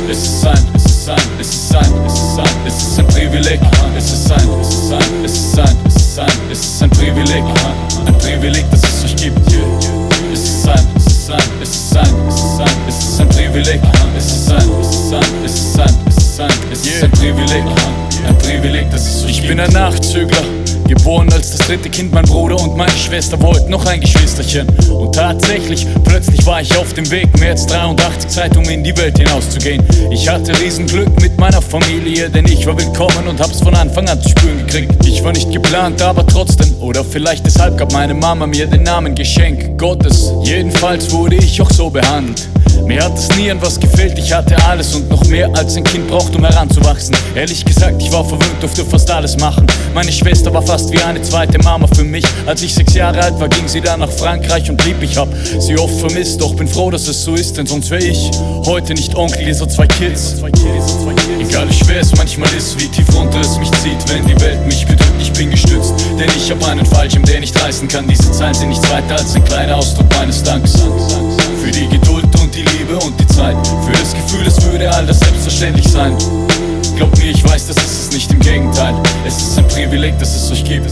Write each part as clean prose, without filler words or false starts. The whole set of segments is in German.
Es ist ein, es ist ein, es ist ein, es ist ein, es ist ein Privileg. Es ist ein, es ist ein, es ist ein, es ist ein, es ist ein Privileg. Ein Privileg, das es euch gibt. Es ist ein, es ist ein, es ist ein, es ist ein, es ist ein Privileg. Es ist ein, es ist ein, es ist ein, es ist ein, es ist ein Privileg. Ein Privileg, das es euch gibt. Ich bin ein Nachzügler, geboren als das dritte Kind. Mein Bruder und meine Schwester wollten noch ein Geschwisterchen. Und tatsächlich, plötzlich war ich auf dem Weg, mehr als 83 Zeit, um in die Welt hinauszugehen. Ich hatte Riesenglück mit meiner Familie, denn ich war willkommen und hab's von Anfang an zu spüren gekriegt. Ich war nicht geplant, aber trotzdem, oder vielleicht deshalb gab meine Mama mir den Namen Geschenk Gottes. Jedenfalls wurde ich auch so behandelt. Mir hat es nie an was gefehlt, ich hatte alles und noch mehr als ein Kind braucht, um heranzuwachsen. Ehrlich gesagt, ich war verwöhnt, durfte fast alles machen. Meine Schwester war fast wie eine zweite Mama für mich. Als ich 6 Jahre alt war, ging sie dann nach Frankreich und blieb. Ich hab sie oft vermisst, doch bin froh, dass es so ist, denn sonst wär ich heute nicht Onkel dieser 2 Kids. Egal wie schwer es manchmal ist, wie tief runter es mich zieht, wenn die Welt mich bedrückt, ich bin gestützt. Denn ich hab einen Fallschirm, der nicht reißen kann. Diese Zeilen sind nichts weiter als ein kleiner Ausdruck meines Danks. Für die Geduld und die Liebe und die Zeit, für das Gefühl, es würde all das selbstverständlich sein. Glaubt mir, ich weiß, das ist es nicht, im Gegenteil. Es ist ein Privileg, dass es euch gibt. Es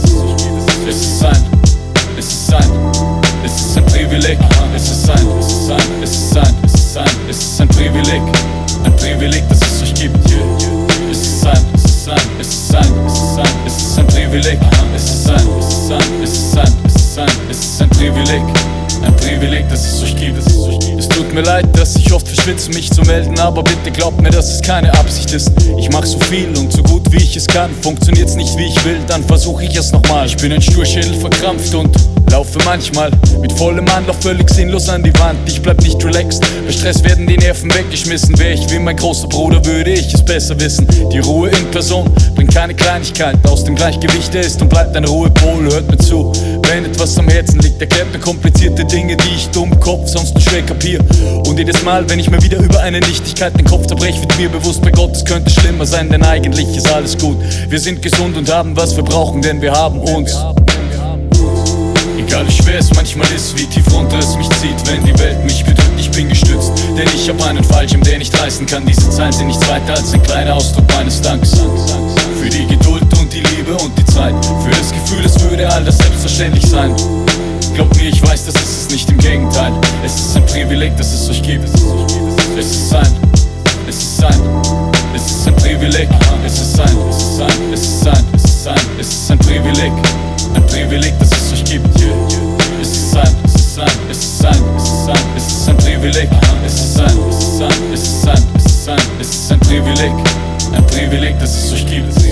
ist ein, es ist ein, es ist ein Privileg. Es ist ein, es ist ein, es ist ein, es ist ein, es ist ein Privileg. Ein Privileg, dass es euch gibt. Es ist ein, es ist ein, es ist ein, es ist ein, es ist ein Privileg. Es ist ein, es ist ein, es ist ein, es ist ein, es ist ein Privileg. Ein Privileg, dass es euch gibt. Es tut mir leid, dass ich oft verschwitze, mich zu melden, aber bitte glaubt mir, dass es keine Absicht ist. Ich mach so viel und so gut wie ich es kann. Funktioniert's nicht wie ich will, dann versuche ich es nochmal. Ich bin ein Sturschädel, verkrampft und laufe manchmal mit vollem Anlauf völlig sinnlos an die Wand. Ich bleib nicht relaxed, bei Stress werden die Nerven weggeschmissen. Wär ich wie mein großer Bruder, würde ich es besser wissen. Die Ruhe in Person bringt keine Kleinigkeit aus dem Gleichgewicht, der ist und bleibt ein Ruhepol. Hört mir zu, wenn etwas am Herzen liegt, erklärt mir komplizierte Dinge, die ich dummkopf sonst nur schwer kapier. Und jedes Mal, wenn ich mir wieder über eine Nichtigkeit den Kopf zerbrech, wird mir bewusst, bei Gott, es könnte schlimmer sein, denn eigentlich ist alles gut. Wir sind gesund und haben, was wir brauchen, denn wir haben uns. Egal wie schwer es manchmal ist, wie tief runter es mich zieht, wenn die Welt mich bedrückt, ich bin gestützt. Denn ich hab einen Fallschirm, der nicht reißen kann. Diese Zeilen sind nichts weiter als ein kleiner Ausdruck meines Danks. Für die Geduld und die Liebe und die Zeit, für das Gefühl, es würde all das selbstverständlich sein. Glaubt mir, ich weiß, das ist es nicht, im Gegenteil. Es ist ein Privileg, dass es euch gibt. Es ist ein, es ist ein, es ist ein Privileg. Es ist ein, es ist ein, es ist ein, es ist ein, es ist ein Privileg. Ein Privileg, dass es euch gibt. Es ist ein, es ist ein, es ist ein, es ist ein, es ist ein Privileg. Es ist ein, es ist ein, es ist ein, es ist ein, es ist ein Privileg. Ein Privileg, dass es euch gibt.